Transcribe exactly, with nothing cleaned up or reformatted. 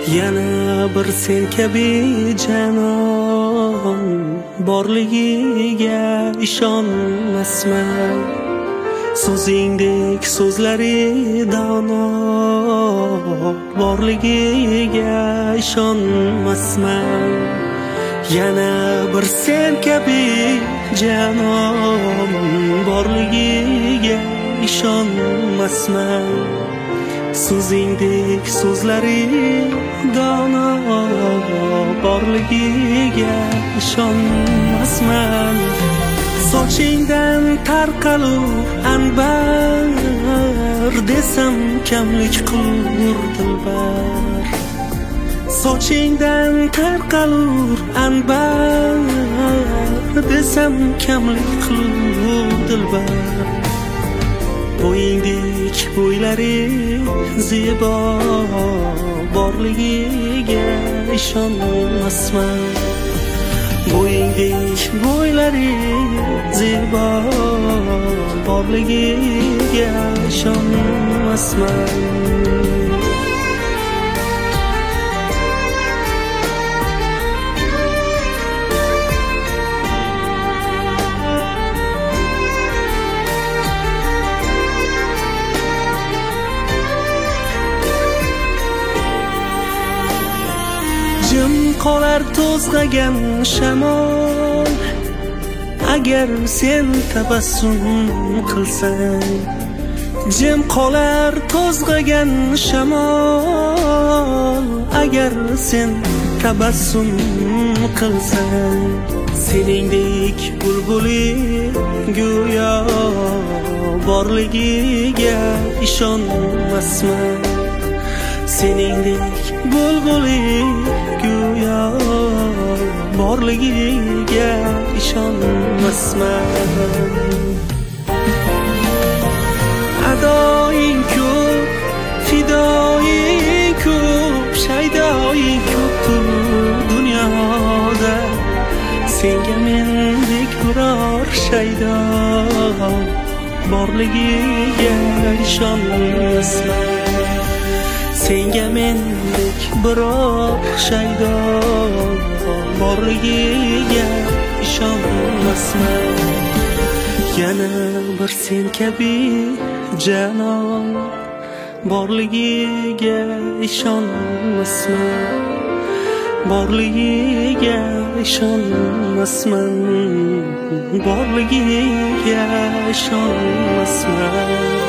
yana bir sen kabi janon borligiga ishonmasman. So'zingdek so'zlari dono borligiga ishonmasman. Yana bir sen kabi janon borligiga ishonmasman. So'zingdek so'zlari dono borligiga ishonmasman. Sochingdan tarqalur anbar desam kamlik qilur dilbar. Sochingdan tarqalur anbar desam kamlik qilur dilbar. Bo'yingdek bo'ylari zebo borligiga ishonmasman. Bo'yingdek bo'ylari zebo borligiga ishonmasman. Jim qolar to'zg'agan shamol agar sen tabassum qilsang. Jim qolar to'zg'agan shamol agar sen tabassum qilsang. Seningdek bulbuli go'yo borligiga ishonmasman. Seningdek bulbuli go'yo borligiga ishonmasman. Adoying ko'p, fidoying ko'p, shaydoying ko'ptur dunyoda. Senga mendek biror shaydo borligiga ishonmasman. Senga mendek biror shaydo borligiga ishonmasman. Yana bir sen kabi janon borligiga ishonmasman. Borligiga ishonmasman. Borligiga ishonmasman.